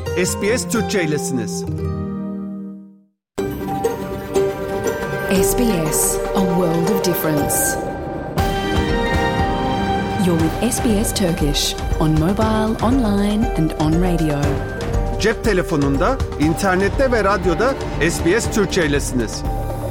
SBS Türkçe'ylesiniz. SBS, a world of difference. You're with SBS Turkish on mobile, online and on radio. Cep telefonunda, internette ve radyoda SBS Türkçe'ylesiniz.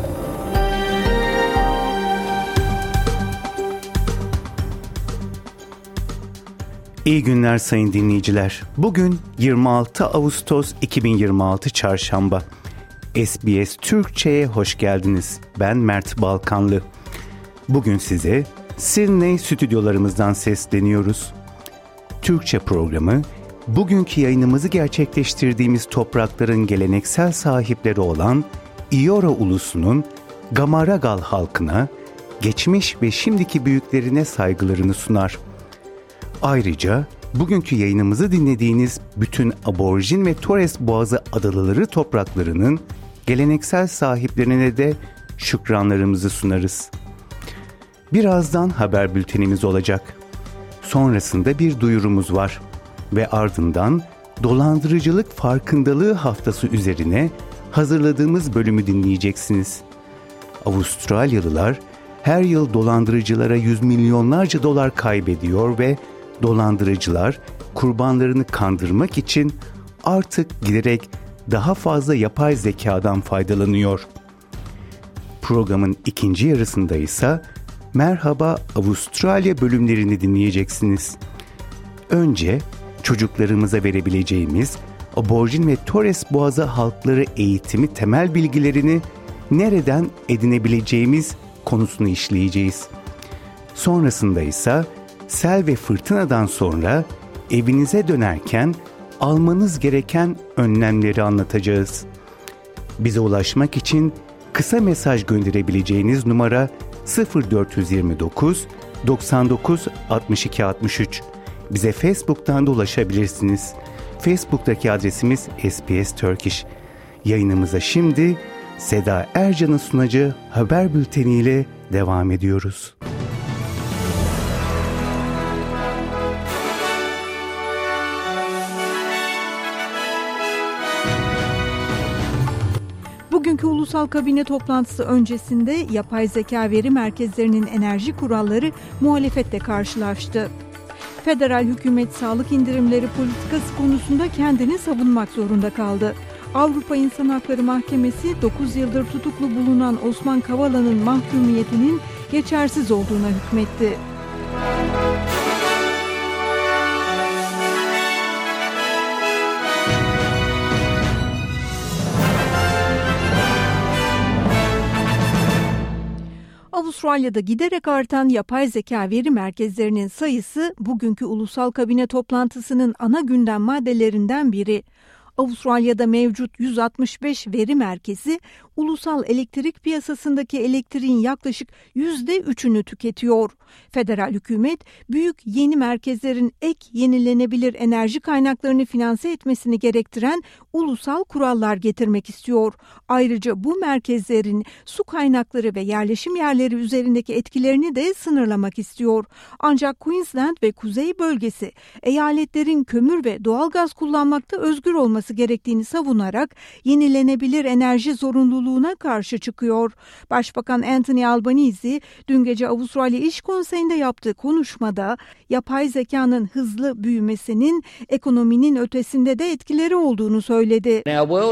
İyi günler sayın dinleyiciler. Bugün 26 Ağustos 2026 Çarşamba. SBS Türkçe'ye hoş geldiniz. Ben Mert Balkanlı. Bugün size Sydney stüdyolarımızdan sesleniyoruz. Türkçe programı, bugünkü yayınımızı gerçekleştirdiğimiz toprakların geleneksel sahipleri olan Eora ulusunun Gamaragal halkına, geçmiş ve şimdiki büyüklerine saygılarını sunar. Ayrıca bugünkü yayınımızı dinlediğiniz bütün Aborjin ve Torres Boğazı adaları topraklarının geleneksel sahiplerine de şükranlarımızı sunarız. Birazdan haber bültenimiz olacak. Sonrasında bir duyurumuz var ve ardından dolandırıcılık farkındalığı haftası üzerine hazırladığımız bölümü dinleyeceksiniz. Avustralyalılar her yıl dolandırıcılara yüz milyonlarca dolar kaybediyor ve dolandırıcılar kurbanlarını kandırmak için artık giderek daha fazla yapay zekadan faydalanıyor. Programın ikinci yarısında ise Merhaba Avustralya bölümlerini dinleyeceksiniz. Önce çocuklarımıza verebileceğimiz Aborjin ve Torres Boğazı halkları eğitimi temel bilgilerini nereden edinebileceğimiz konusunu işleyeceğiz. Sonrasında ise sel ve fırtınadan sonra evinize dönerken almanız gereken önlemleri anlatacağız. Bize ulaşmak için kısa mesaj gönderebileceğiniz numara 0429 99 62 63. Bize Facebook'tan da ulaşabilirsiniz. Facebook'taki adresimiz SBS Turkish. Yayınımıza şimdi Seda Ercan'ın sunacağı haber bülteniyle devam ediyoruz. Bugünkü ulusal kabine toplantısı öncesinde yapay zeka veri merkezlerinin enerji kuralları muhalefetle karşılaştı. Federal hükümet sağlık indirimleri politikası konusunda kendini savunmak zorunda kaldı. Avrupa İnsan Hakları Mahkemesi 9 yıldır tutuklu bulunan Osman Kavala'nın mahkumiyetinin geçersiz olduğuna hükmetti. Avustralya'da giderek artan yapay zeka veri merkezlerinin sayısı bugünkü ulusal kabine toplantısının ana gündem maddelerinden biri. Avustralya'da mevcut 165 veri merkezi ulusal elektrik piyasasındaki elektriğin yaklaşık %3'ünü tüketiyor. Federal hükümet büyük yeni merkezlerin ek yenilenebilir enerji kaynaklarını finanse etmesini gerektiren ulusal kurallar getirmek istiyor. Ayrıca bu merkezlerin su kaynakları ve yerleşim yerleri üzerindeki etkilerini de sınırlamak istiyor. Ancak Queensland ve Kuzey bölgesi eyaletlerin kömür ve doğalgaz kullanmakta özgür olması gerektiğini savunarak yenilenebilir enerji zorunluluğuna karşı çıkıyor. Başbakan Anthony Albanese dün gece Avustralya İş Konseyi'nde yaptığı konuşmada yapay zekanın hızlı büyümesinin ekonominin ötesinde de etkileri olduğunu söyledi.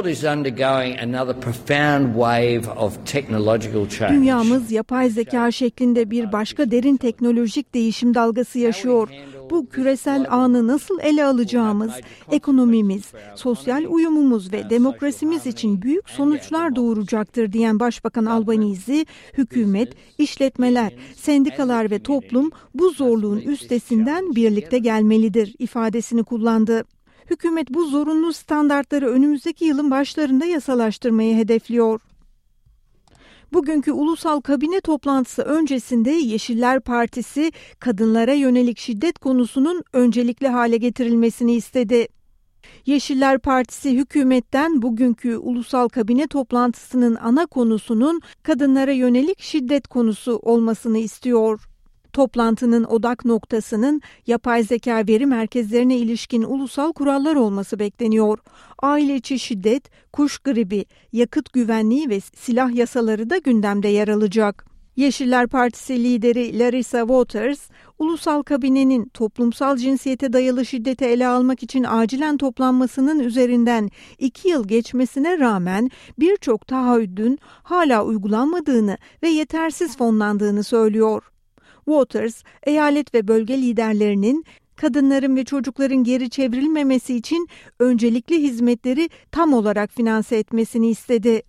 Dünyamız yapay zeka şeklinde bir başka derin teknolojik değişim dalgası yaşıyor. Bu küresel anı nasıl ele alacağımız, ekonomimiz, sosyal uyumumuz ve demokrasimiz için büyük sonuçlar doğuracaktır diyen Başbakan Albanese, hükümet, işletmeler, sendikalar ve toplum bu zorluğun üstesinden birlikte gelmelidir ifadesini kullandı. Hükümet bu zorunlu standartları önümüzdeki yılın başlarında yasalaştırmayı hedefliyor. Bugünkü ulusal kabine toplantısı öncesinde Yeşiller Partisi kadınlara yönelik şiddet konusunun öncelikli hale getirilmesini istedi. Yeşiller Partisi hükümetten bugünkü ulusal kabine toplantısının ana konusunun kadınlara yönelik şiddet konusu olmasını istiyor. Toplantının odak noktasının yapay zeka veri merkezlerine ilişkin ulusal kurallar olması bekleniyor. Aile içi şiddet, kuş gribi, yakıt güvenliği ve silah yasaları da gündemde yer alacak. Yeşiller Partisi lideri Larissa Waters, ulusal kabinenin toplumsal cinsiyete dayalı şiddeti ele almak için acilen toplanmasının üzerinden 2 yıl geçmesine rağmen birçok taahhüdün hala uygulanmadığını ve yetersiz fonlandığını söylüyor. Waters, eyalet ve bölge liderlerinin kadınların ve çocukların geri çevrilmemesi için öncelikli hizmetleri tam olarak finanse etmesini istedi.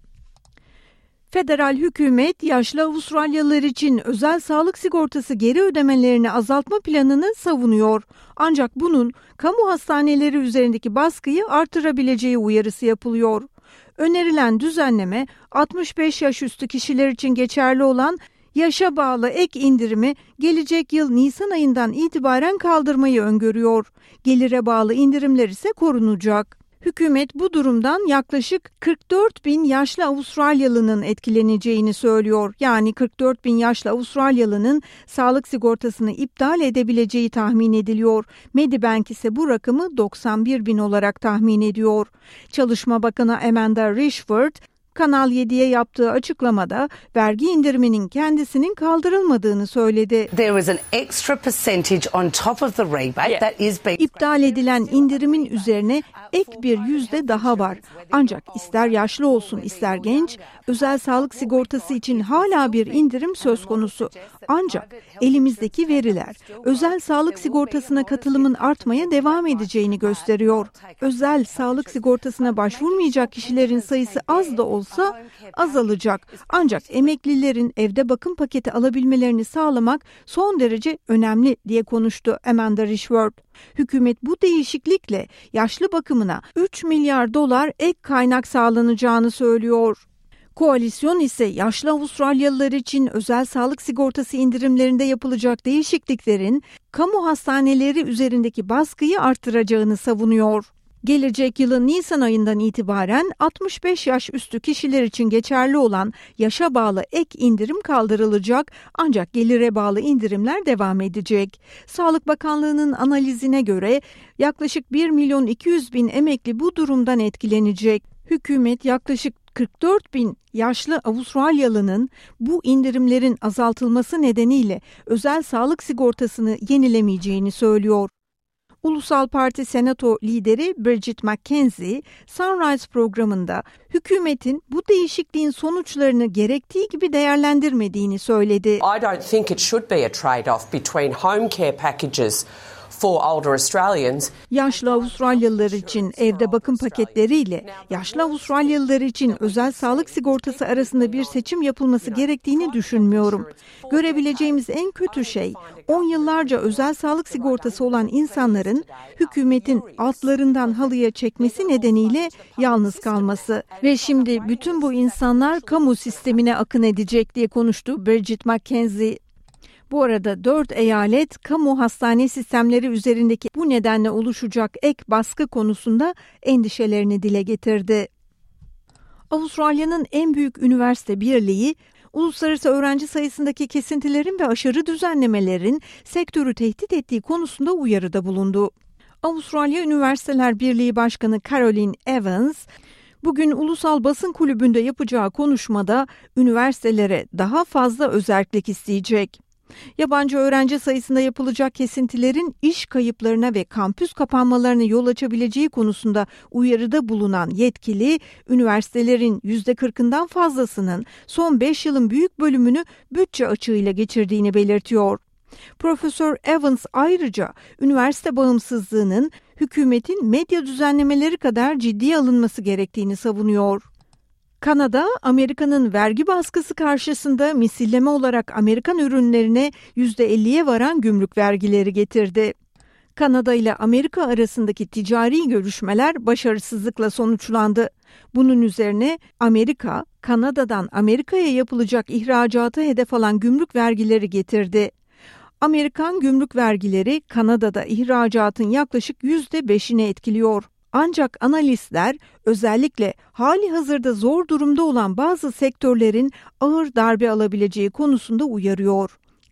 Federal hükümet yaşlı Avustralyalılar için özel sağlık sigortası geri ödemelerini azaltma planını savunuyor. Ancak bunun kamu hastaneleri üzerindeki baskıyı artırabileceği uyarısı yapılıyor. Önerilen düzenleme 65 yaş üstü kişiler için geçerli olan yaşa bağlı ek indirimi gelecek yıl Nisan ayından itibaren kaldırmayı öngörüyor. Gelire bağlı indirimler ise korunacak. Hükümet bu durumdan yaklaşık 44 bin yaşlı Avustralyalının etkileneceğini söylüyor. Yani 44 bin yaşlı Avustralyalının sağlık sigortasını iptal edebileceği tahmin ediliyor. Medibank ise bu rakamı 91 bin olarak tahmin ediyor. Çalışma Bakanı Amanda Rishford, Kanal 7'ye yaptığı açıklamada vergi indiriminin kendisinin kaldırılmadığını söyledi. There is an extra percentage on top of the rebate that is being... İptal edilen indirimin üzerine ek bir yüzde daha var. Ancak ister yaşlı olsun ister genç, özel sağlık sigortası için hala bir indirim söz konusu. Ancak elimizdeki veriler özel sağlık sigortasına katılımın artmaya devam edeceğini gösteriyor. Özel sağlık sigortasına başvurmayacak kişilerin sayısı az da olsa azalacak. Ancak emeklilerin evde bakım paketi alabilmelerini sağlamak son derece önemli diye konuştu Amanda Rishford. Hükümet bu değişiklikle yaşlı bakımına 3 milyar dolar ek kaynak sağlanacağını söylüyor. Koalisyon ise yaşlı Avustralyalılar için özel sağlık sigortası indirimlerinde yapılacak değişikliklerin kamu hastaneleri üzerindeki baskıyı artıracağını savunuyor. Gelecek yılın Nisan ayından itibaren 65 yaş üstü kişiler için geçerli olan yaşa bağlı ek indirim kaldırılacak ancak gelire bağlı indirimler devam edecek. Sağlık Bakanlığı'nın analizine göre yaklaşık 1 milyon 200 bin emekli bu durumdan etkilenecek. Hükümet yaklaşık 44 bin yaşlı Avustralyalının bu indirimlerin azaltılması nedeniyle özel sağlık sigortasını yenilemeyeceğini söylüyor. Ulusal Parti Senato lideri Bridget McKenzie, Sunrise programında hükümetin bu değişikliğin sonuçlarını gerektiği gibi değerlendirmediğini söyledi. I don't think it should be a trade-off between home care packages for older Australians. Yaşlı Avustralyalılar için evde bakım paketleriyle yaşlı Avustralyalılar için özel sağlık sigortası arasında bir seçim yapılması gerektiğini düşünmüyorum. Görebileceğimiz en kötü şey 10 yıllarca özel sağlık sigortası olan insanların hükümetin altlarından halıya çekmesi nedeniyle yalnız kalması. Ve şimdi bütün bu insanlar kamu sistemine akın edecek diye konuştu Bridget McKenzie. Bu arada 4 eyalet kamu hastane sistemleri üzerindeki bu nedenle oluşacak ek baskı konusunda endişelerini dile getirdi. Avustralya'nın en büyük üniversite birliği, uluslararası öğrenci sayısındaki kesintilerin ve aşırı düzenlemelerin sektörü tehdit ettiği konusunda uyarıda bulundu. Avustralya Üniversiteler Birliği Başkanı Caroline Evans, bugün Ulusal Basın Kulübü'nde yapacağı konuşmada üniversitelere daha fazla özerklik isteyecek. Yabancı öğrenci sayısında yapılacak kesintilerin iş kayıplarına ve kampüs kapanmalarına yol açabileceği konusunda uyarıda bulunan yetkili, üniversitelerin %40'ından fazlasının son 5 yılın büyük bölümünü bütçe açığıyla geçirdiğini belirtiyor. Profesör Evans ayrıca üniversite bağımsızlığının hükümetin medya düzenlemeleri kadar ciddiye alınması gerektiğini savunuyor. Kanada, Amerika'nın vergi baskısı karşısında misilleme olarak Amerikan ürünlerine %50'ye varan gümrük vergileri getirdi. Kanada ile Amerika arasındaki ticari görüşmeler başarısızlıkla sonuçlandı. Bunun üzerine Amerika, Kanada'dan Amerika'ya yapılacak ihracatı hedef alan gümrük vergileri getirdi. Amerikan gümrük vergileri Kanada'da ihracatın yaklaşık %5'ini etkiliyor. Ancak analistler özellikle hali hazırda zor durumda olan bazı sektörlerin ağır darbe alabileceği konusunda uyarıyor.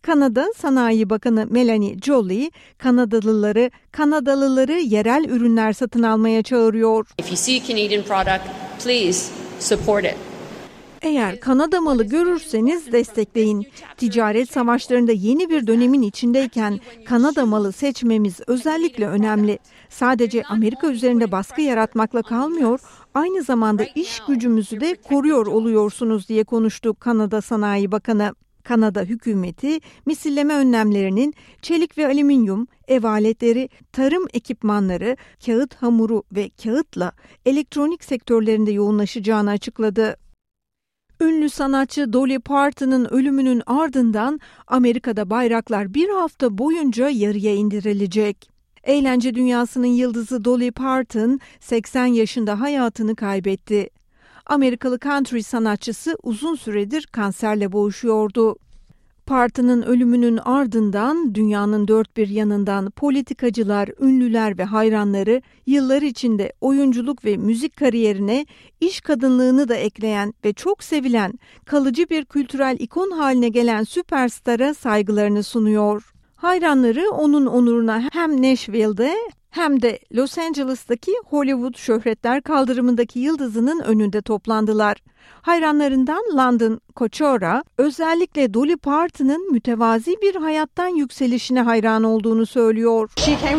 Kanada Sanayi Bakanı Melanie Joly, Kanadalıları yerel ürünler satın almaya çağırıyor. If you see a Canadian product, please support it. Eğer Kanada malı görürseniz destekleyin. Ticaret savaşlarında yeni bir dönemin içindeyken Kanada malı seçmemiz özellikle önemli. Sadece Amerika üzerinde baskı yaratmakla kalmıyor, aynı zamanda iş gücümüzü de koruyor oluyorsunuz diye konuştu Kanada Sanayi Bakanı. Kanada hükümeti misilleme önlemlerinin çelik ve alüminyum, ev aletleri, tarım ekipmanları, kağıt hamuru ve kağıtla elektronik sektörlerinde yoğunlaşacağını açıkladı. Ünlü sanatçı Dolly Parton'ın ölümünün ardından Amerika'da bayraklar bir hafta boyunca yarıya indirilecek. Eğlence dünyasının yıldızı Dolly Parton 80 yaşında hayatını kaybetti. Amerikalı country sanatçısı uzun süredir kanserle boğuşuyordu. Parton'ın ölümünün ardından dünyanın dört bir yanından politikacılar, ünlüler ve hayranları yıllar içinde oyunculuk ve müzik kariyerine iş kadınlığını da ekleyen ve çok sevilen, kalıcı bir kültürel ikon haline gelen süperstara saygılarını sunuyor. Hayranları onun onuruna hem Nashville'de hem de Los Angeles'taki Hollywood Şöhretler Kaldırımı'ndaki yıldızının önünde toplandılar. Hayranlarından London Koçora özellikle Dolly Parton'ın mütevazi bir hayattan yükselişine hayran olduğunu söylüyor.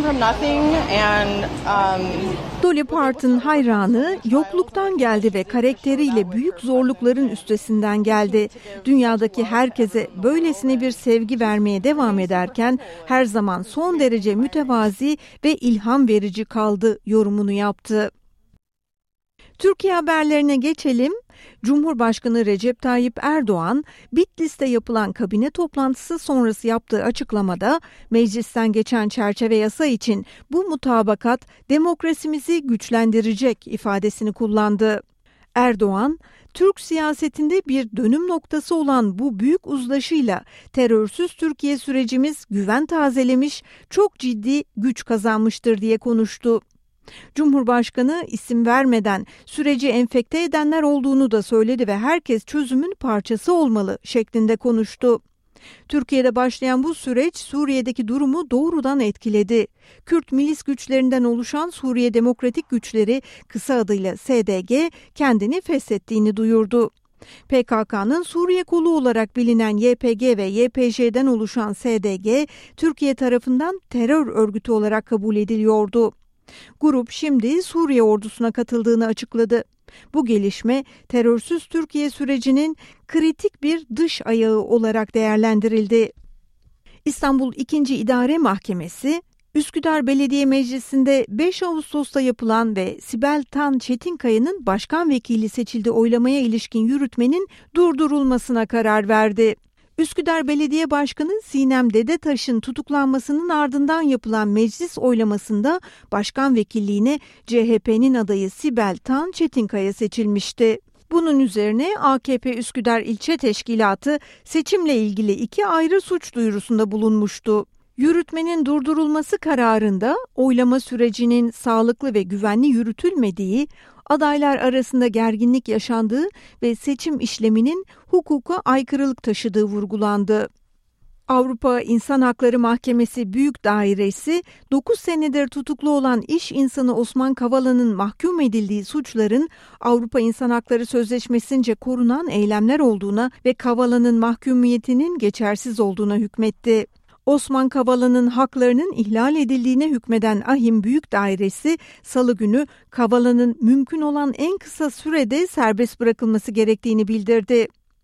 Dolly Parton hayranı yokluktan geldi ve karakteriyle büyük zorlukların üstesinden geldi. Dünyadaki herkese böylesine bir sevgi vermeye devam ederken her zaman son derece mütevazi ve ilham verici kaldı yorumunu yaptı. Türkiye haberlerine geçelim. Cumhurbaşkanı Recep Tayyip Erdoğan, Bitlis'te yapılan kabine toplantısı sonrası yaptığı açıklamada meclisten geçen çerçeve yasa için bu mutabakat demokrasimizi güçlendirecek ifadesini kullandı. Erdoğan, Türk siyasetinde bir dönüm noktası olan bu büyük uzlaşıyla terörsüz Türkiye sürecimiz güven tazelemiş, çok ciddi güç kazanmıştır diye konuştu. Cumhurbaşkanı isim vermeden süreci enfekte edenler olduğunu da söyledi ve herkes çözümün parçası olmalı şeklinde konuştu. Türkiye'de başlayan bu süreç Suriye'deki durumu doğrudan etkiledi. Kürt milis güçlerinden oluşan Suriye Demokratik Güçleri, kısa adıyla SDG, kendini feshettiğini duyurdu. PKK'nın Suriye kolu olarak bilinen YPG ve YPJ'den oluşan SDG, Türkiye tarafından terör örgütü olarak kabul ediliyordu. Grup şimdi Suriye ordusuna katıldığını açıkladı. Bu gelişme terörsüz Türkiye sürecinin kritik bir dış ayağı olarak değerlendirildi. İstanbul 2. İdare Mahkemesi, Üsküdar Belediye Meclisi'nde 5 Ağustos'ta yapılan ve Sibel Tan Çetinkaya'nın başkan vekili seçildiği oylamaya ilişkin yürütmenin durdurulmasına karar verdi. Üsküdar Belediye Başkanı Sinem Dedetaş'ın tutuklanmasının ardından yapılan meclis oylamasında başkan vekilliğine CHP'nin adayı Sibel Tan Çetinkaya seçilmişti. Bunun üzerine AKP Üsküdar İlçe Teşkilatı seçimle ilgili 2 ayrı suç duyurusunda bulunmuştu. Yürütmenin durdurulması kararında oylama sürecinin sağlıklı ve güvenli yürütülmediği, adaylar arasında gerginlik yaşandığı ve seçim işleminin hukuka aykırılık taşıdığı vurgulandı. Avrupa İnsan Hakları Mahkemesi Büyük Dairesi, 9 senedir tutuklu olan iş insanı Osman Kavala'nın mahkum edildiği suçların Avrupa İnsan Hakları Sözleşmesi'nce korunan eylemler olduğuna ve Kavala'nın mahkumiyetinin geçersiz olduğuna hükmetti. Osman Kavala'nın haklarının ihlal edildiğine hükmeden Ahim Büyük Dairesi, Salı günü Kavala'nın mümkün olan en kısa sürede serbest bırakılması gerektiğini bildirdi.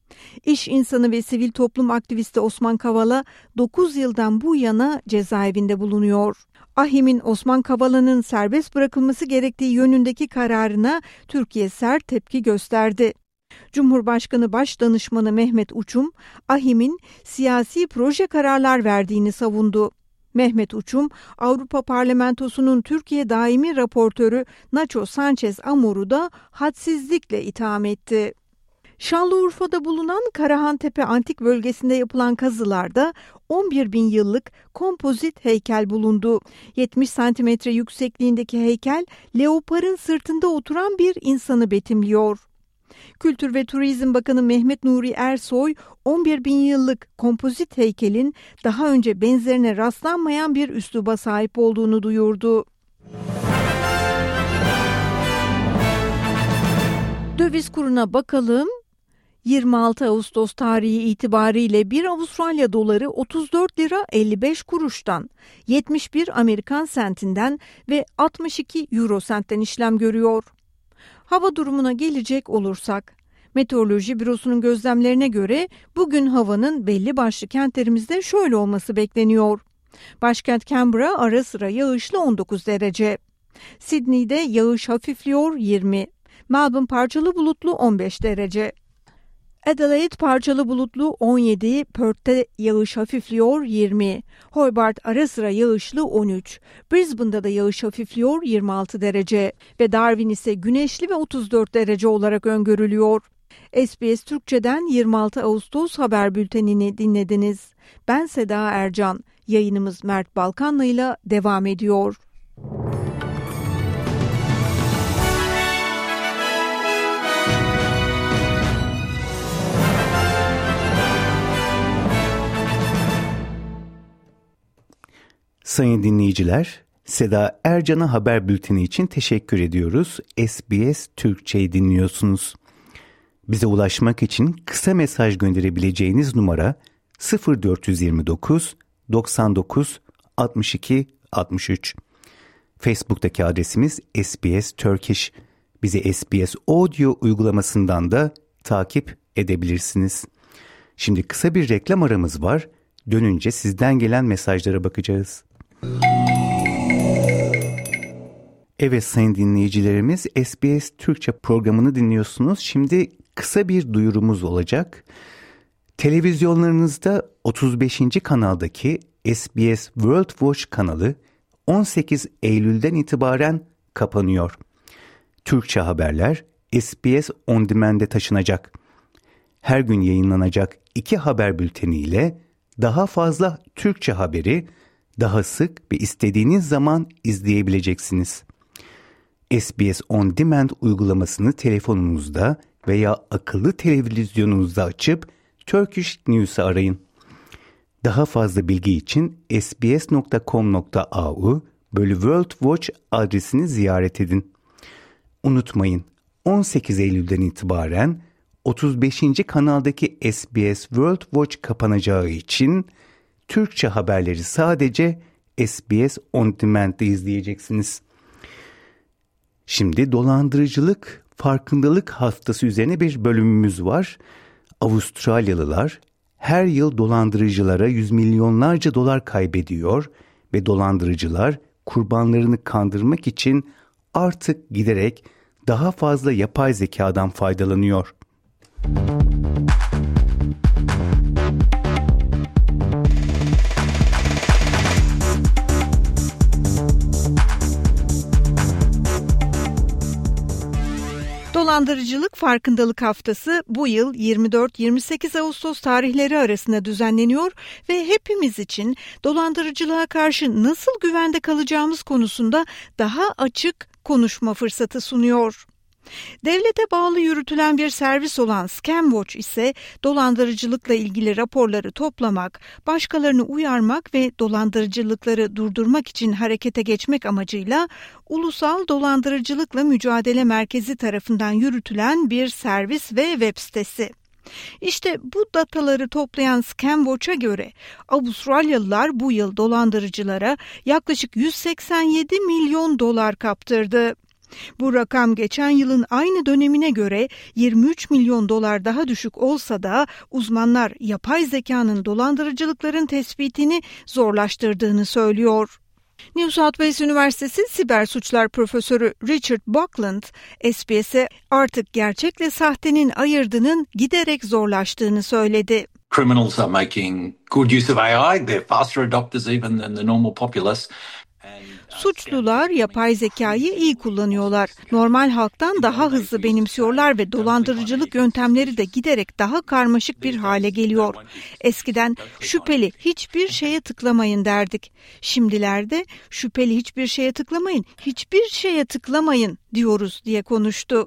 İş insanı ve sivil toplum aktivisti Osman Kavala 9 yıldan bu yana cezaevinde bulunuyor. Ahim'in Osman Kavala'nın serbest bırakılması gerektiği yönündeki kararına Türkiye sert tepki gösterdi. Cumhurbaşkanı Başdanışmanı Mehmet Uçum, Ahim'in siyasi proje kararlar verdiğini savundu. Mehmet Uçum, Avrupa Parlamentosu'nun Türkiye daimi raportörü Nacho Sanchez Amor'u da hadsizlikle itham etti. Şanlıurfa'da bulunan Karahantepe Antik Bölgesi'nde yapılan kazılarda 11.000 yıllık kompozit heykel bulundu. 70 santimetre yüksekliğindeki heykel, leoparın sırtında oturan bir insanı betimliyor. Kültür ve Turizm Bakanı Mehmet Nuri Ersoy, 11 bin yıllık kompozit heykelin daha önce benzerine rastlanmayan bir üsluba sahip olduğunu duyurdu. Döviz kuruna bakalım. 26 Ağustos tarihi itibariyle 1 Avustralya doları 34 lira 55 kuruştan, 71 Amerikan sentinden ve 62 Euro sentten işlem görüyor. Hava durumuna gelecek olursak, Meteoroloji Bürosu'nun gözlemlerine göre bugün havanın belli başlı kentlerimizde şöyle olması bekleniyor. Başkent Canberra ara sıra yağışlı 19 derece. Sydney'de yağış hafifliyor 20. Melbourne parçalı bulutlu 15 derece. Adelaide parçalı bulutlu 17, Perth'te yağış hafifliyor 20, Hobart ara sıra yağışlı 13, Brisbane'da da yağış hafifliyor 26 derece ve Darwin ise güneşli ve 34 derece olarak öngörülüyor. SBS Türkçe'den 26 Ağustos haber bültenini dinlediniz. Ben Seda Ercan, yayınımız Mert Balkanlı ile devam ediyor. Sayın dinleyiciler, Seda Ercan'a haber bülteni için teşekkür ediyoruz. SBS Türkçe'yi dinliyorsunuz. Bize ulaşmak için kısa mesaj gönderebileceğiniz numara 0429 99 62 63. Facebook'taki adresimiz SBS Turkish. Bizi SBS Audio uygulamasından da takip edebilirsiniz. Şimdi kısa bir reklam aramız var. Dönünce sizden gelen mesajlara bakacağız. Evet sayın dinleyicilerimiz, SBS Türkçe programını dinliyorsunuz. Şimdi kısa bir duyurumuz olacak. Televizyonlarınızda 35. kanaldaki SBS World Watch kanalı 18 Eylül'den itibaren kapanıyor. Türkçe haberler SBS On Demand'e taşınacak. Her gün yayınlanacak 2 haber bülteniyle daha fazla Türkçe haberi daha sık ve istediğiniz zaman izleyebileceksiniz. SBS On Demand uygulamasını telefonunuzda veya akıllı televizyonunuzda açıp Turkish News'u arayın. Daha fazla bilgi için sbs.com.au/worldwatch adresini ziyaret edin. Unutmayın, 18 Eylül'den itibaren 35. kanaldaki SBS World Watch kapanacağı için Türkçe haberleri sadece SBS On Demand'de izleyeceksiniz. Şimdi dolandırıcılık farkındalık haftası üzerine bir bölümümüz var. Avustralyalılar her yıl dolandırıcılara yüz milyonlarca dolar kaybediyor ve dolandırıcılar kurbanlarını kandırmak için artık giderek daha fazla yapay zekadan faydalanıyor. Dolandırıcılık Farkındalık Haftası bu yıl 24-28 Ağustos tarihleri arasında düzenleniyor ve hepimiz için dolandırıcılığa karşı nasıl güvende kalacağımız konusunda daha açık konuşma fırsatı sunuyor. Devlete bağlı yürütülen bir servis olan ScamWatch ise dolandırıcılıkla ilgili raporları toplamak, başkalarını uyarmak ve dolandırıcılıkları durdurmak için harekete geçmek amacıyla Ulusal Dolandırıcılıkla Mücadele Merkezi tarafından yürütülen bir servis ve web sitesi. İşte bu dataları toplayan ScamWatch'a göre Avustralyalılar bu yıl dolandırıcılara yaklaşık 187 milyon dolar kaptırdı. Bu rakam geçen yılın aynı dönemine göre 23 milyon dolar daha düşük olsa da uzmanlar yapay zekanın dolandırıcılıkların tespitini zorlaştırdığını söylüyor. New South Wales Üniversitesi Siber Suçlar Profesörü Richard Buckland, SBS'e artık gerçekle sahtenin ayırdığının giderek zorlaştığını söyledi. Criminals are making good use of AI. They're faster adopters even than the normal populace. Suçlular yapay zekayı iyi kullanıyorlar. Normal halktan daha hızlı benimsiyorlar ve dolandırıcılık yöntemleri de giderek daha karmaşık bir hale geliyor. Eskiden şüpheli hiçbir şeye tıklamayın derdik. Şimdilerde şüpheli hiçbir şeye tıklamayın diyoruz diye konuştu.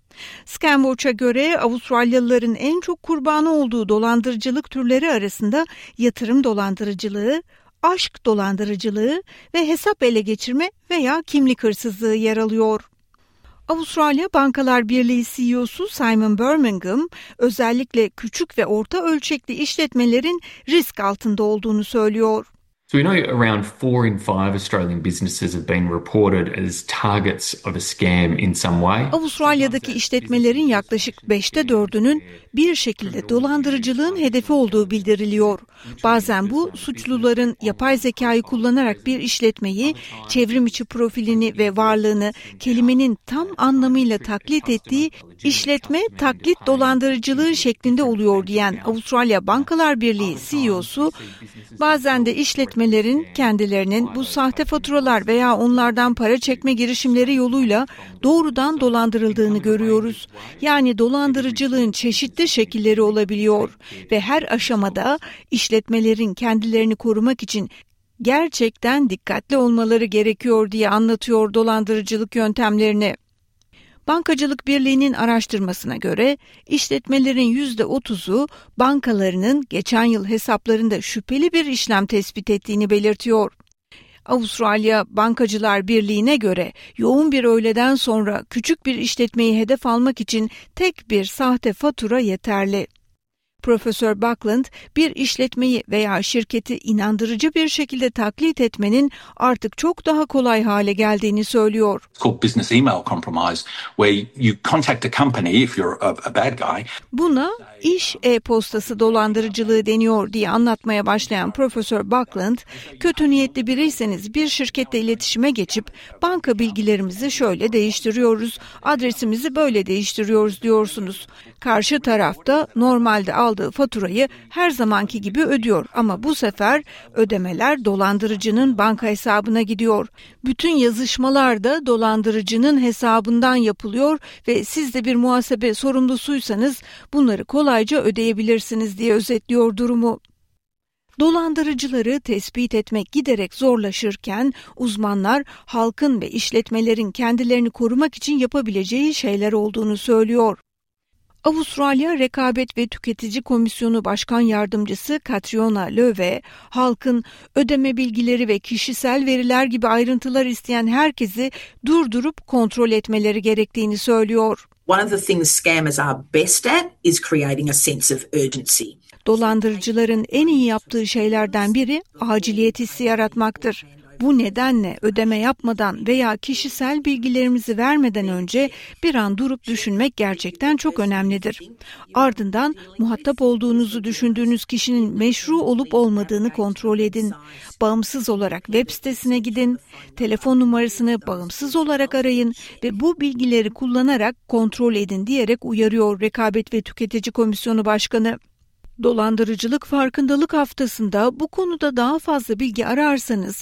Scamwatch'a göre Avustralyalıların en çok kurbanı olduğu dolandırıcılık türleri arasında yatırım dolandırıcılığı, aşk dolandırıcılığı ve hesap ele geçirme veya kimlik hırsızlığı yer alıyor. Avustralya Bankalar Birliği CEO'su Simon Birmingham, özellikle küçük ve orta ölçekli işletmelerin risk altında olduğunu söylüyor. So we know around 4 in 5 Australian businesses have been reported as targets of a scam in some way. Avustralya'daki işletmelerin yaklaşık 5'te 4'ünün bir şekilde dolandırıcılığın hedefi olduğu bildiriliyor. Bazen bu suçluların yapay zekayı kullanarak bir işletmeyi, çevrim içi profilini ve varlığını kelimenin tam anlamıyla taklit ettiği işletme taklit dolandırıcılığı şeklinde oluyor diyen Avustralya Bankalar Birliği CEO'su, bazen de işletmelerin kendilerinin bu sahte faturalar veya onlardan para çekme girişimleri yoluyla doğrudan dolandırıldığını görüyoruz. Yani dolandırıcılığın çeşitli şekilleri olabiliyor ve her aşamada işletmelerin kendilerini korumak için gerçekten dikkatli olmaları gerekiyor diye anlatıyor dolandırıcılık yöntemlerini. Bankacılık Birliği'nin araştırmasına göre işletmelerin %30'u bankalarının geçen yıl hesaplarında şüpheli bir işlem tespit ettiğini belirtiyor. Avustralya Bankacılar Birliği'ne göre yoğun bir öğleden sonra küçük bir işletmeyi hedef almak için tek bir sahte fatura yeterli. Profesör Buckland, bir işletmeyi veya şirketi inandırıcı bir şekilde taklit etmenin artık çok daha kolay hale geldiğini söylüyor. It's called business email compromise, where you contact a company if you're a bad guy. Buna iş e-postası dolandırıcılığı deniyor diye anlatmaya başlayan Profesör Buckland, kötü niyetli biriyseniz bir şirketle iletişime geçip banka bilgilerimizi şöyle değiştiriyoruz, adresimizi böyle değiştiriyoruz diyorsunuz. Karşı tarafta normalde aldığı faturayı her zamanki gibi ödüyor ama bu sefer ödemeler dolandırıcının banka hesabına gidiyor. Bütün yazışmalar da dolandırıcının hesabından yapılıyor ve siz de bir muhasebe sorumlusuysanız bunları kolayca ödeyebilirsiniz diye özetliyor durumu. Dolandırıcıları tespit etmek giderek zorlaşırken uzmanlar halkın ve işletmelerin kendilerini korumak için yapabileceği şeyler olduğunu söylüyor. Avustralya Rekabet ve Tüketici Komisyonu Başkan Yardımcısı Catriona Löwe, halkın ödeme bilgileri ve kişisel veriler gibi ayrıntılar isteyen herkesi durdurup kontrol etmeleri gerektiğini söylüyor. One of the things scammers are best at is creating a sense of urgency. Dolandırıcıların en iyi yaptığı şeylerden biri aciliyet hissi yaratmaktır. Bu nedenle ödeme yapmadan veya kişisel bilgilerimizi vermeden önce bir an durup düşünmek gerçekten çok önemlidir. Ardından muhatap olduğunuzu düşündüğünüz kişinin meşru olup olmadığını kontrol edin. Bağımsız olarak web sitesine gidin, telefon numarasını bağımsız olarak arayın ve bu bilgileri kullanarak kontrol edin diyerek uyarıyor Rekabet ve Tüketici Komisyonu Başkanı. Dolandırıcılık Farkındalık Haftası'nda bu konuda daha fazla bilgi ararsanız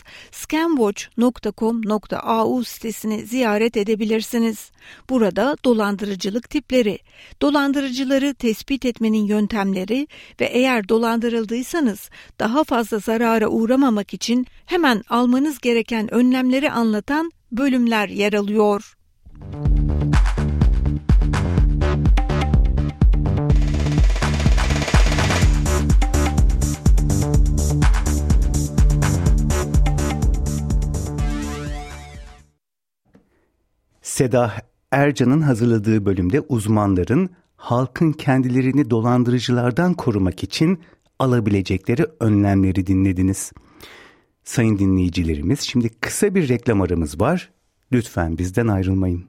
scamwatch.com.au sitesini ziyaret edebilirsiniz. Burada dolandırıcılık tipleri, dolandırıcıları tespit etmenin yöntemleri ve eğer dolandırıldıysanız daha fazla zarara uğramamak için hemen almanız gereken önlemleri anlatan bölümler yer alıyor. Seda Ercan'ın hazırladığı bölümde uzmanların halkın kendilerini dolandırıcılardan korumak için alabilecekleri önlemleri dinlediniz. Sayın dinleyicilerimiz, şimdi kısa bir reklam aramız var. Lütfen bizden ayrılmayın.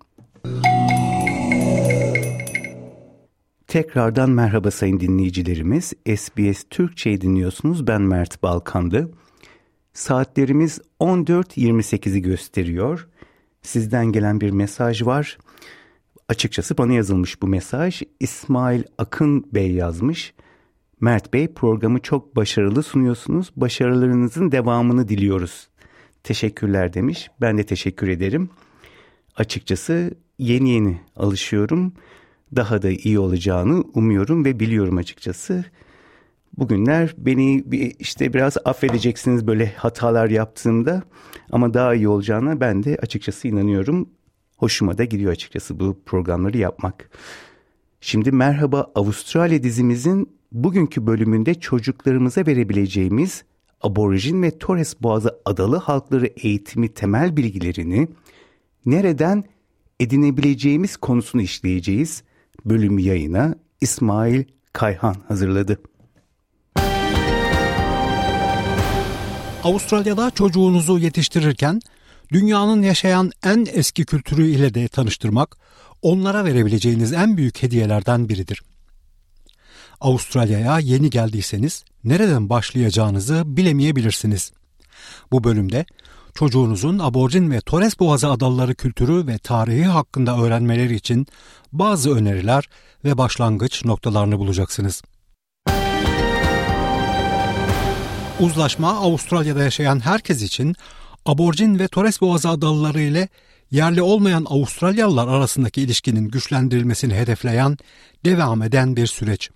Tekrardan merhaba sayın dinleyicilerimiz. SBS Türkçe'yi dinliyorsunuz. Ben Mert Balkanlı. Saatlerimiz 14.28'i gösteriyor. Sizden gelen bir mesaj var. Açıkçası bana yazılmış bu mesaj. İsmail Akın Bey yazmış. Mert Bey, programı çok başarılı sunuyorsunuz. Başarılarınızın devamını diliyoruz. Teşekkürler demiş. Ben de teşekkür ederim. Açıkçası yeni alışıyorum. Daha da iyi olacağını umuyorum ve biliyorum açıkçası. Bugünler beni işte biraz affedeceksiniz böyle hatalar yaptığımda, ama daha iyi olacağına ben de açıkçası inanıyorum. Hoşuma da gidiyor açıkçası bu programları yapmak. Şimdi Merhaba Avustralya dizimizin bugünkü bölümünde çocuklarımıza verebileceğimiz Aborjin ve Torres Boğazı adalı halkları eğitimi temel bilgilerini nereden edinebileceğimiz konusunu işleyeceğiz. Bölüm yayına İsmail Kayhan hazırladı. Avustralya'da çocuğunuzu yetiştirirken dünyanın yaşayan en eski kültürü ile de tanıştırmak onlara verebileceğiniz en büyük hediyelerden biridir. Avustralya'ya yeni geldiyseniz nereden başlayacağınızı bilemeyebilirsiniz. Bu bölümde çocuğunuzun Aborjin ve Torres Boğazı adaları kültürü ve tarihi hakkında öğrenmeleri için bazı öneriler ve başlangıç noktalarını bulacaksınız. Uzlaşma Avustralya'da yaşayan herkes için Aborjin ve Torres Boğazı adaları ile yerli olmayan Avustralyalılar arasındaki ilişkinin güçlendirilmesini hedefleyen, devam eden bir süreç.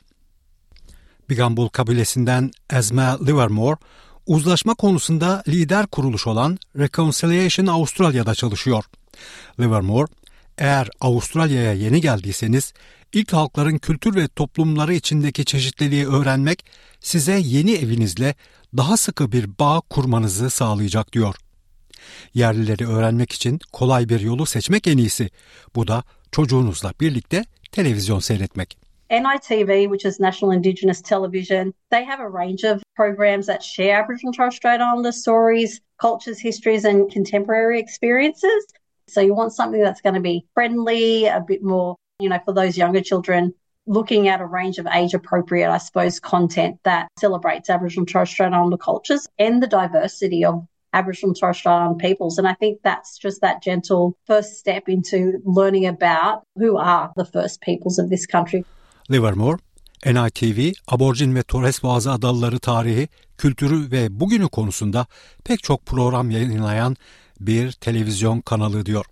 Bigambul kabilesinden Esme Livermore, uzlaşma konusunda lider kuruluş olan Reconciliation Australia'da çalışıyor. Livermore, eğer Avustralya'ya yeni geldiyseniz, ilk halkların kültür ve toplumları içindeki çeşitliliği öğrenmek size yeni evinizle daha sıkı bir bağ kurmanızı sağlayacak diyor. Yerlileri öğrenmek için kolay bir yolu seçmek en iyisi. Bu da çocuğunuzla birlikte televizyon seyretmek. NITV, which is National Indigenous Television, they have a range of programs that share Aboriginal and Torres Strait Islander stories, cultures, histories and contemporary experiences. So you want something that's going to be friendly, a bit more, for those younger children, looking at a range of age-appropriate, I suppose, content that celebrates Aboriginal and Torres Strait Islander cultures and the diversity of Aboriginal and Torres Strait Islander peoples. And I think that's just that gentle first step into learning about who are the first peoples of this country. Livermore, NITV, Aborjin ve Torres Boğazı adaları tarihi, kültürü ve bugünü konusunda pek çok program yayınlayan bir televizyon kanalı diyor.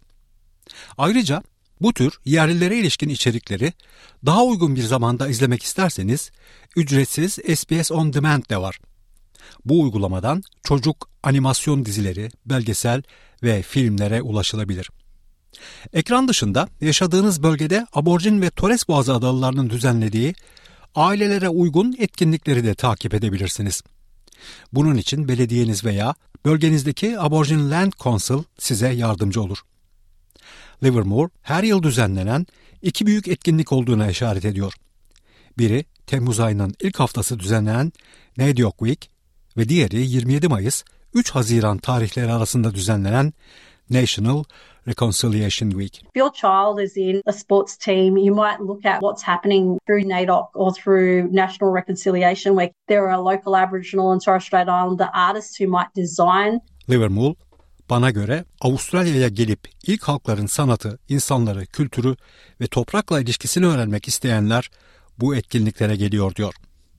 Ayrıca bu tür yerlilere ilişkin içerikleri daha uygun bir zamanda izlemek isterseniz ücretsiz SBS On Demand de var. Bu uygulamadan çocuk animasyon dizileri, belgesel ve filmlere ulaşılabilir. Ekran dışında yaşadığınız bölgede Aborjin ve Torres Boğazı adalarının düzenlediği ailelere uygun etkinlikleri de takip edebilirsiniz. Bunun için belediyeniz veya bölgenizdeki Aborjin Land Council size yardımcı olur. Livermore her yıl düzenlenen 2 büyük etkinlik olduğuna işaret ediyor. Biri Temmuz ayının ilk haftası düzenlenen NAIDOC Week ve diğeri 27 Mayıs 3 Haziran tarihleri arasında düzenlenen National Reconciliation Week. If your child is in a sports team, you might look at what's happening through NAIDOC or through National Reconciliation Week. There are local Aboriginal and Torres Strait Islander artists who might design. Livermore, bana göre Avustralya'ya gelip ilk halkların sanatı, insanları, kültürü ve toprakla ilişkisini öğrenmek isteyenler bu etkinliklere geliyor diyor.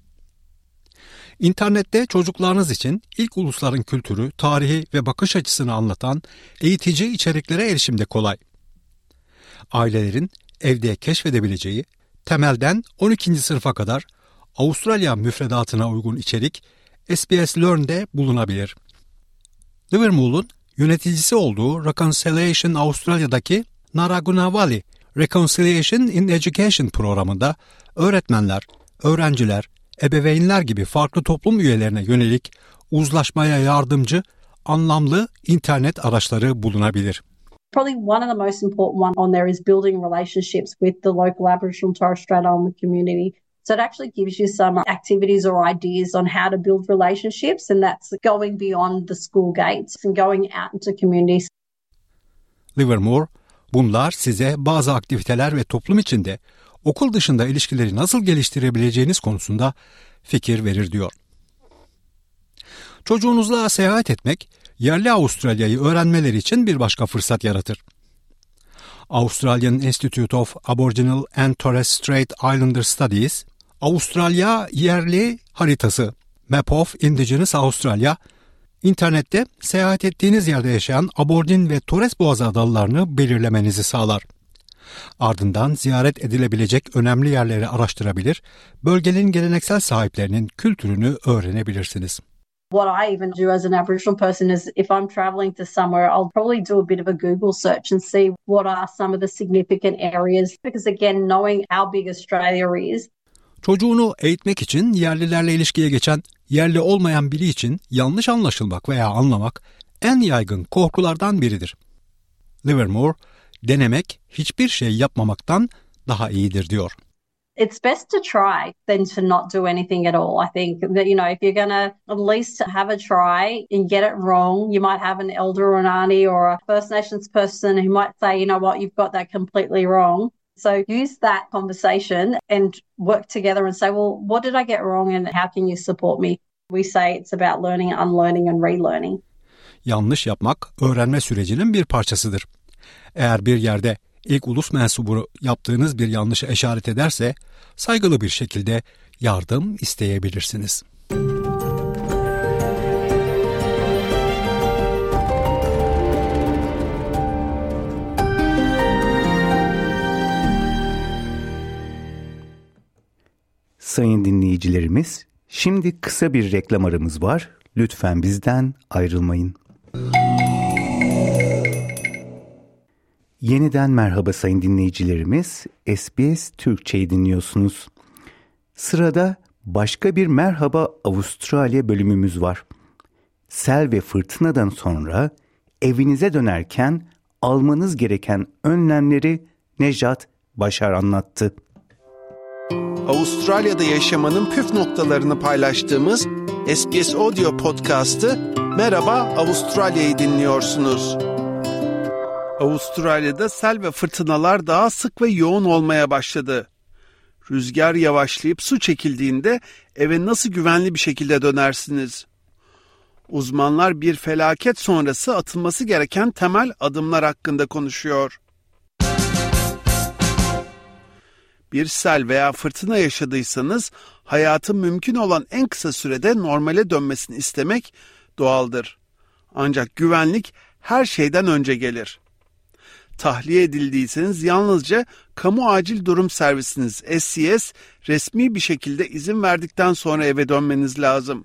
İnternette çocuklarınız için ilk ulusların kültürü, tarihi ve bakış açısını anlatan eğitici içeriklere erişim de kolay. Ailelerin evde keşfedebileceği temelden 12. sınıfa kadar Avustralya müfredatına uygun içerik SBS Learn'de bulunabilir. Livermore'un yöneticisi olduğu Reconciliation Australia'daki Narraguna Valley Reconciliation in Education programında öğretmenler, öğrenciler, ebeveynler gibi farklı toplum üyelerine yönelik uzlaşmaya yardımcı, anlamlı internet araçları bulunabilir. Probably one of the most important one on there is building relationships with the local Aboriginal and Torres Strait Islander community. So it actually gives you some activities or ideas on how to build relationships, and that's going beyond the school gates and going out into communities. Livermore, bunlar size bazı aktiviteler ve toplum içinde okul dışında ilişkileri nasıl geliştirebileceğiniz konusunda fikir verir diyor. Çocuğunuzla seyahat etmek, yerli Avustralya'yı öğrenmeleri için bir başka fırsat yaratır. Australian Institute of Aboriginal and Torres Strait Islander Studies, Avustralya yerli haritası, Map of Indigenous Australia, internette seyahat ettiğiniz yerde yaşayan Aborjin ve Torres Boğazı adalarını belirlemenizi sağlar. Ardından ziyaret edilebilecek önemli yerleri araştırabilir, bölgenin geleneksel sahiplerinin kültürünü öğrenebilirsiniz. What I even do as an Aboriginal person is if I'm travelling to somewhere, I'll probably do a bit of a Google search and see what are some of the significant areas. Because again, knowing how big Australia is. Çocuğunu eğitmek için yerlilerle ilişkiye geçen, yerli olmayan biri için yanlış anlaşılmak veya anlamak en yaygın korkulardan biridir. Livermore, denemek hiçbir şey yapmamaktan daha iyidir diyor. It's best to try than to not do anything at all. I think that, if you're going to at least have a try and get it wrong, you might have an elder or an auntie or a First Nations person who might say, you know what, you've got that completely wrong. So use that conversation and work together and say, well, what did I get wrong and how can you support me? We say it's about learning, unlearning and relearning. Yanlış yapmak öğrenme sürecinin bir parçasıdır. Eğer bir yerde ilk ulus mensubu yaptığınız bir yanlışı işaret ederse saygılı bir şekilde yardım isteyebilirsiniz. Sayın dinleyicilerimiz, şimdi kısa bir reklam aramız var. Lütfen bizden ayrılmayın. Yeniden merhaba sayın dinleyicilerimiz. SBS Türkçe'yi dinliyorsunuz. Sırada başka bir Merhaba Avustralya bölümümüz var. Sel ve fırtınadan sonra evinize dönerken almanız gereken önlemleri Nejat Başar anlattı. Avustralya'da yaşamanın püf noktalarını paylaştığımız SBS Audio Podcast'ı Merhaba Avustralya'yı dinliyorsunuz. Avustralya'da sel ve fırtınalar daha sık ve yoğun olmaya başladı. Rüzgar yavaşlayıp su çekildiğinde eve nasıl güvenli bir şekilde dönersiniz? Uzmanlar bir felaket sonrası atılması gereken temel adımlar hakkında konuşuyor. Bir sel veya fırtına yaşadıysanız hayatın mümkün olan en kısa sürede normale dönmesini istemek doğaldır. Ancak güvenlik her şeyden önce gelir. Tahliye edildiyseniz yalnızca Kamu Acil Durum Servisiniz SCS resmi bir şekilde izin verdikten sonra eve dönmeniz lazım.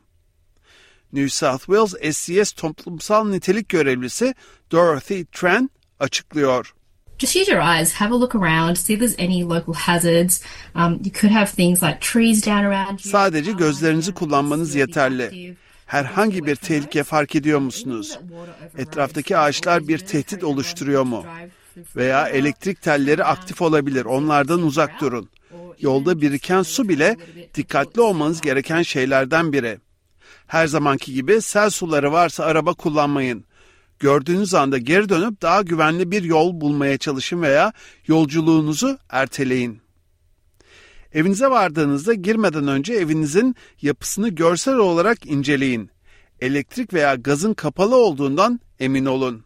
New South Wales SCS toplumsal nitelik görevlisi Dorothy Tran açıklıyor. Just use your eyes, have a look around, see if there's any local hazards. You could have things like trees down around you. Sadece gözlerinizi kullanmanız yeterli. Herhangi bir tehlike fark ediyor musunuz? Etraftaki ağaçlar bir tehdit oluşturuyor mu? Veya elektrik telleri aktif olabilir, onlardan uzak durun. Yolda biriken su bile dikkatli olmanız gereken şeylerden biri. Her zamanki gibi sel suları varsa araba kullanmayın. Gördüğünüz anda geri dönüp daha güvenli bir yol bulmaya çalışın veya yolculuğunuzu erteleyin. Evinize vardığınızda girmeden önce evinizin yapısını görsel olarak inceleyin. Elektrik veya gazın kapalı olduğundan emin olun.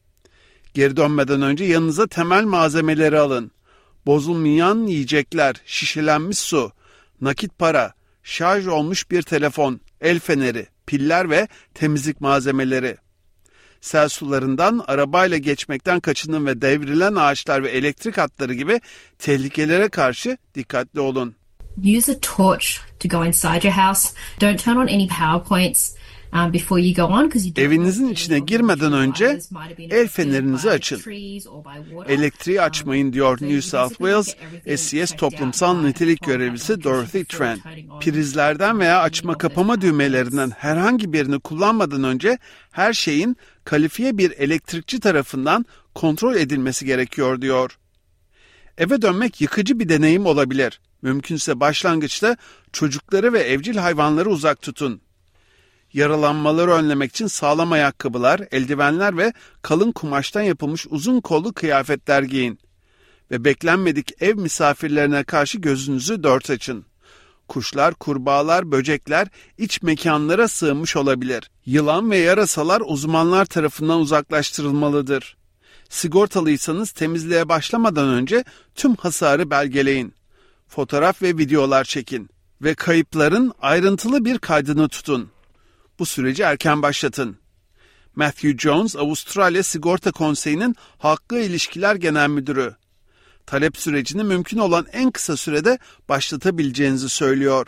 Geri dönmeden önce yanınıza temel malzemeleri alın. Bozulmayan yiyecekler, şişelenmiş su, nakit para, şarj olmuş bir telefon, el feneri, piller ve temizlik malzemeleri. Sel sularından arabayla geçmekten kaçının ve devrilen ağaçlar ve elektrik hatları gibi tehlikelere karşı dikkatli olun. Use a torch to go inside your house. Don't turn on any power points before you go on. Evinizin içine girmeden önce el fenerinizi açın. Elektriği açmayın diyor New South Wales SCS toplumsal nitelik görevlisi Dorothy Tran. Prizlerden veya açma kapama düğmelerinden herhangi birini kullanmadan önce her şeyin kalifiye bir elektrikçi tarafından kontrol edilmesi gerekiyor diyor. Eve dönmek yıkıcı bir deneyim olabilir. Mümkünse başlangıçta çocukları ve evcil hayvanları uzak tutun. Yaralanmaları önlemek için sağlam ayakkabılar, eldivenler ve kalın kumaştan yapılmış uzun kollu kıyafetler giyin. Ve beklenmedik ev misafirlerine karşı gözünüzü dört açın. Kuşlar, kurbağalar, böcekler iç mekanlara sığınmış olabilir. Yılan ve yarasalar uzmanlar tarafından uzaklaştırılmalıdır. Sigortalıysanız temizliğe başlamadan önce tüm hasarı belgeleyin. Fotoğraf ve videolar çekin. Ve kayıpların ayrıntılı bir kaydını tutun. Bu süreci erken başlatın. Matthew Jones, Avustralya Sigorta Konseyi'nin Halkla İlişkiler Genel Müdürü. Talep sürecini mümkün olan en kısa sürede başlatabileceğinizi söylüyor.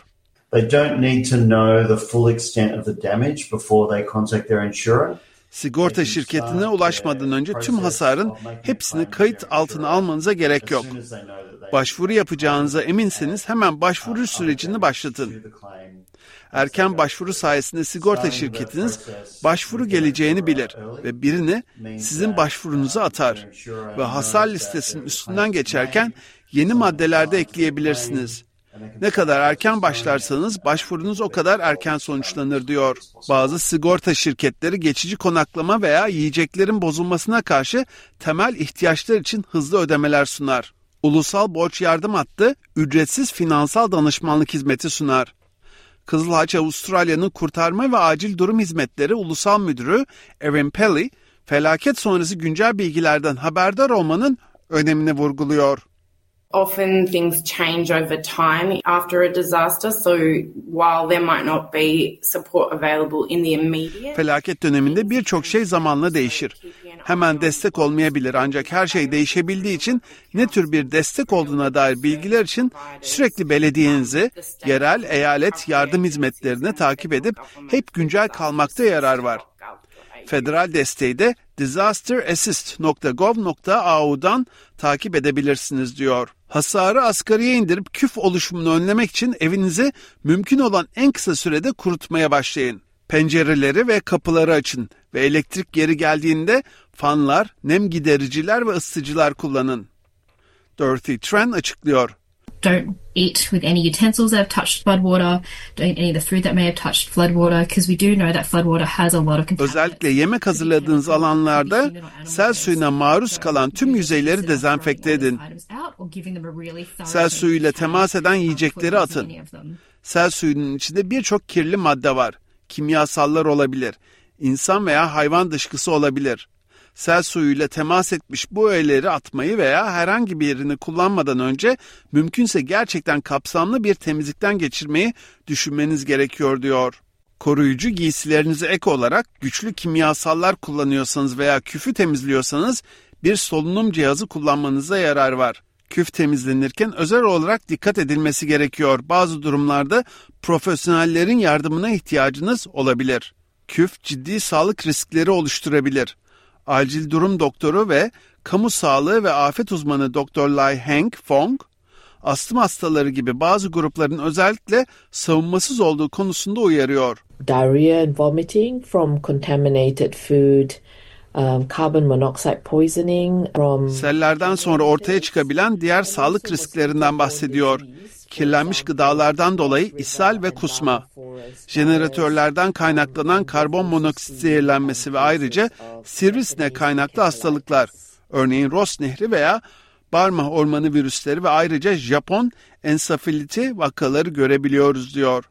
They don't need to know the full extent of the damage before they contact their insurer. Sigorta şirketine ulaşmadan önce tüm hasarın hepsini kayıt altına almanıza gerek yok. Başvuru yapacağınıza eminseniz hemen başvuru sürecini başlatın. Erken başvuru sayesinde sigorta şirketiniz başvuru geleceğini bilir ve birini sizin başvurunuza atar ve hasar listesinin üstünden geçerken yeni maddeler de ekleyebilirsiniz. Ne kadar erken başlarsanız başvurunuz o kadar erken sonuçlanır diyor. Bazı sigorta şirketleri geçici konaklama veya yiyeceklerin bozulmasına karşı temel ihtiyaçlar için hızlı ödemeler sunar. Ulusal Borç Yardım Hattı ücretsiz finansal danışmanlık hizmeti sunar. Kızıl Haç Avustralya'nın Kurtarma ve Acil Durum Hizmetleri Ulusal Müdürü Erin Pelly, felaket sonrası güncel bilgilerden haberdar olmanın önemini vurguluyor. Often things change over time after a disaster, so while there might not be support available in the immediate. Felaket döneminde birçok şey zamanla değişir. Hemen destek olmayabilir ancak her şey değişebildiği için ne tür bir destek olduğuna dair bilgiler için sürekli belediyenizi, yerel, eyalet yardım hizmetlerini takip edip hep güncel kalmakta yarar var. Federal desteği de disasterassist.gov.au'dan takip edebilirsiniz diyor. Hasarı asgariye indirip küf oluşumunu önlemek için evinizi mümkün olan en kısa sürede kurutmaya başlayın. Pencereleri ve kapıları açın ve elektrik geri geldiğinde fanlar, nem gidericiler ve ısıtıcılar kullanın. Dorothy Tran açıklıyor. Don't eat with any utensils that have touched floodwater. Don't eat any of the food that may have touched floodwater because we do know that floodwater has a lot of contaminants. Özellikle yemek hazırladığınız alanlarda sel suyuna maruz kalan tüm yüzeyleri dezenfekte edin. Sel suyuyla temas eden yiyecekleri atın. Sel suyunun içinde birçok kirli madde var. Kimyasallar olabilir. İnsan veya hayvan dışkısı olabilir. Sel suyuyla temas etmiş bu öğeleri atmayı veya herhangi bir yerini kullanmadan önce mümkünse gerçekten kapsamlı bir temizlikten geçirmeyi düşünmeniz gerekiyor diyor. Koruyucu giysilerinize ek olarak güçlü kimyasallar kullanıyorsanız veya küfü temizliyorsanız bir solunum cihazı kullanmanıza yarar var. Küf temizlenirken özel olarak dikkat edilmesi gerekiyor. Bazı durumlarda profesyonellerin yardımına ihtiyacınız olabilir. Küf ciddi sağlık riskleri oluşturabilir. Acil durum doktoru ve kamu sağlığı ve afet uzmanı Dr. Lai Heng Fong, astım hastaları gibi bazı grupların özellikle savunmasız olduğu konusunda uyarıyor. Diarrhea and vomiting from contaminated food, carbon monoxide poisoning from... Sellerden sonra ortaya çıkabilen diğer sağlık risklerinden bahsediyor. Kirlenmiş gıdalardan dolayı ishal ve kusma, jeneratörlerden kaynaklanan karbon monoksit zehirlenmesi ve ayrıca sivrisinek kaynaklı hastalıklar, örneğin Ross Nehri veya Barmah ormanı virüsleri ve ayrıca Japon ensefaliti vakaları görebiliyoruz diyor.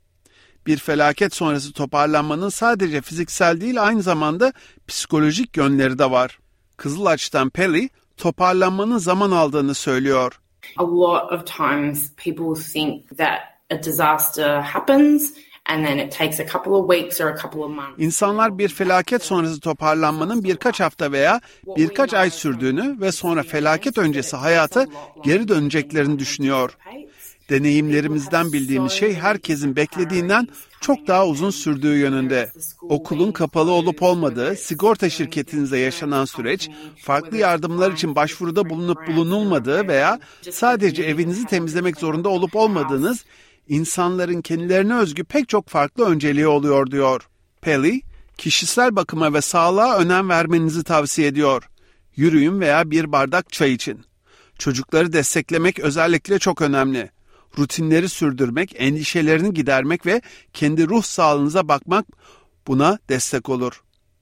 Bir felaket sonrası toparlanmanın sadece fiziksel değil aynı zamanda psikolojik yönleri de var. Kızıl Haç'tan Pelly toparlanmanın zaman aldığını söylüyor. A lot of times people think that a disaster happens and then it takes a couple of weeks or a couple of months. İnsanlar bir felaket sonrası toparlanmanın birkaç hafta veya birkaç ay sürdüğünü ve sonra felaket öncesi hayata geri döneceklerini düşünüyor. Deneyimlerimizden bildiğimiz şey herkesin beklediğinden çok daha uzun sürdüğü yönünde. Okulun kapalı olup olmadığı, sigorta şirketinize yaşanan süreç, farklı yardımlar için başvuruda bulunup bulunulmadığı veya sadece evinizi temizlemek zorunda olup olmadığınız insanların kendilerine özgü pek çok farklı önceliği oluyor diyor. Pelly, kişisel bakıma ve sağlığa önem vermenizi tavsiye ediyor. Yürüyün veya bir bardak çay için. Çocukları desteklemek özellikle çok önemli. Rutinleri sürdürmek, endişelerini gidermek ve kendi ruh sağlığınıza bakmak buna destek olur.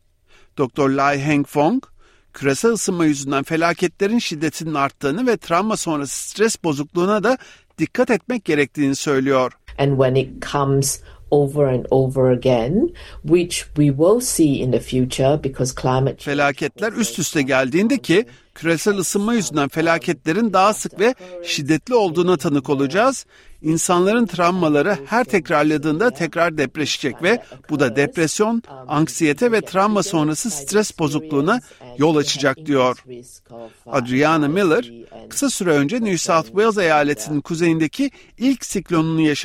Dr. Lai Heng Fong, küresel ısınma yüzünden felaketlerin şiddetinin arttığını ve travma sonrası stres bozukluğuna da dikkat etmek gerektiğini söylüyor. And when it comes over and over again, which we will see in the future because climate change... Felaketler üst üste geldiğinde ki küresel ısınma yüzünden felaketlerin daha sık ve şiddetli olduğuna tanık olacağız. İnsanların travmaları her tekrarladığında tekrar depreşecek ve bu da depresyon, anksiyete ve travma sonrası stres bozukluğuna yol açacak diyor. Adriana Miller, kısa süre önce New South Wales eyaletinin kuzeyindeki ilk siklonunu yaşadı.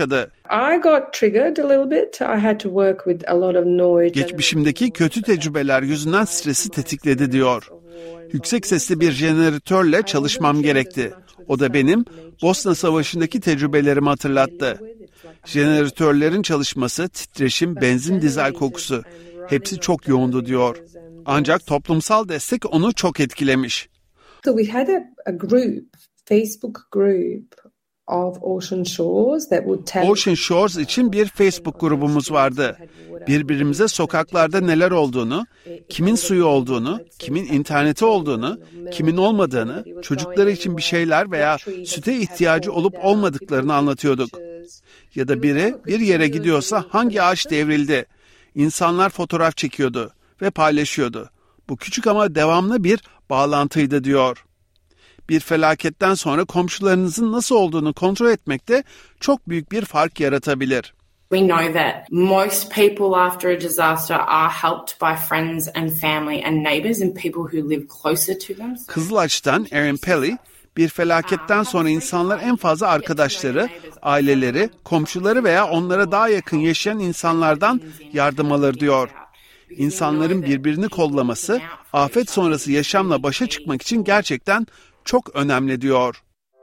I got triggered a little bit. I had to work with a lot of noise. Geçmişimdeki kötü tecrübeler yüzünden stresi tetikledi diyor. Yüksek sesli bir jeneratörle çalışmam gerekti. O da benim Bosna Savaşı'ndaki tecrübelerimi hatırlattı. Jeneratörlerin çalışması, titreşim, benzin, dizel kokusu hepsi çok yoğundu diyor. Ancak toplumsal destek onu çok etkilemiş. So we had a group, Facebook group of Ocean Shores that would tell... Ocean Shores için bir Facebook grubumuz vardı. Birbirimize sokaklarda neler olduğunu, kimin suyu olduğunu, kimin interneti olduğunu, kimin olmadığını, çocukları için bir şeyler veya süte ihtiyacı olup olmadıklarını anlatıyorduk. Ya da biri bir yere gidiyorsa hangi ağaç devrildi? İnsanlar fotoğraf çekiyordu ve paylaşıyordu. Bu küçük ama devamlı bir bağlantıydı diyor. Bir felaketten sonra komşularınızın nasıl olduğunu kontrol etmekte çok büyük bir fark yaratabilir. We know that most people after a disaster are helped by friends and family and neighbours and people who live closer to them. Kızılaç'tan Erin Pelly, bir felaketten sonra insanlar en fazla arkadaşları, aileleri, komşuları veya onlara daha yakın yaşayan insanlardan yardım alır diyor. İnsanların birbirini kollaması, afet sonrası yaşamla başa çıkmak için gerçekten çok önemli diyor.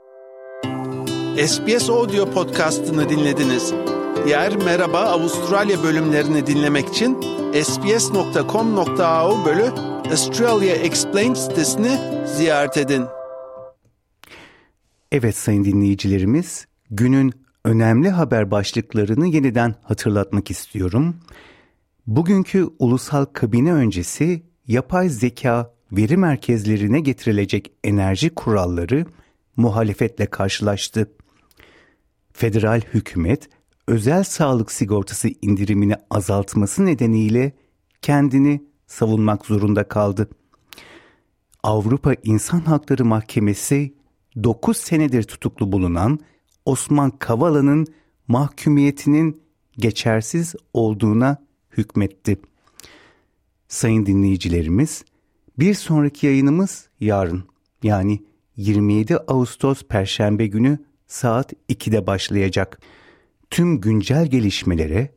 SBS Audio Podcast'ını dinlediniz. Diğer Merhaba Avustralya bölümlerini dinlemek için sbs.com.au/Australia Explained sitesini ziyaret edin. Evet sayın dinleyicilerimiz, günün önemli haber başlıklarını yeniden hatırlatmak istiyorum. Bugünkü ulusal kabine öncesi yapay zeka veri merkezlerine getirilecek enerji kuralları muhalefetle karşılaştı. Federal hükümet özel sağlık sigortası indirimini azaltması nedeniyle kendini savunmak zorunda kaldı. Avrupa İnsan Hakları Mahkemesi 9 senedir tutuklu bulunan Osman Kavala'nın mahkumiyetinin geçersiz olduğuna hükmetti. Sayın dinleyicilerimiz, bir sonraki yayınımız yarın, yani 27 Ağustos Perşembe günü saat 2'de başlayacak. Tüm güncel gelişmelere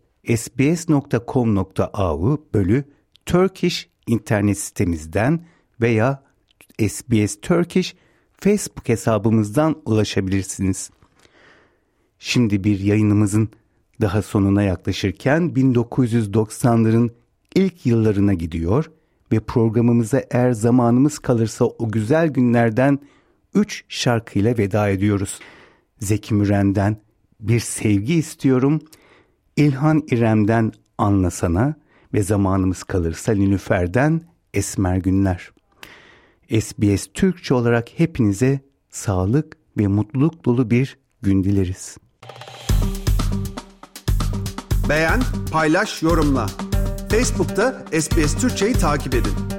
sbs.com.au/Turkish internet sitemizden veya SBS Turkish Facebook hesabımızdan ulaşabilirsiniz. Şimdi bir yayınımızın daha sonuna yaklaşırken 1990'ların ilk yıllarına gidiyor ve programımıza eğer zamanımız kalırsa o güzel günlerden 3 şarkıyla veda ediyoruz. Zeki Müren'den Bir Sevgi İstiyorum, İlhan İrem'den Anlasana ve zamanımız kalırsa Nilüfer'den Esmer Günler. SBS Türkçe olarak hepinize sağlık ve mutluluk dolu bir gün dileriz. Beğen, paylaş, yorumla. Facebook'ta SBS Türkçe'yi takip edin.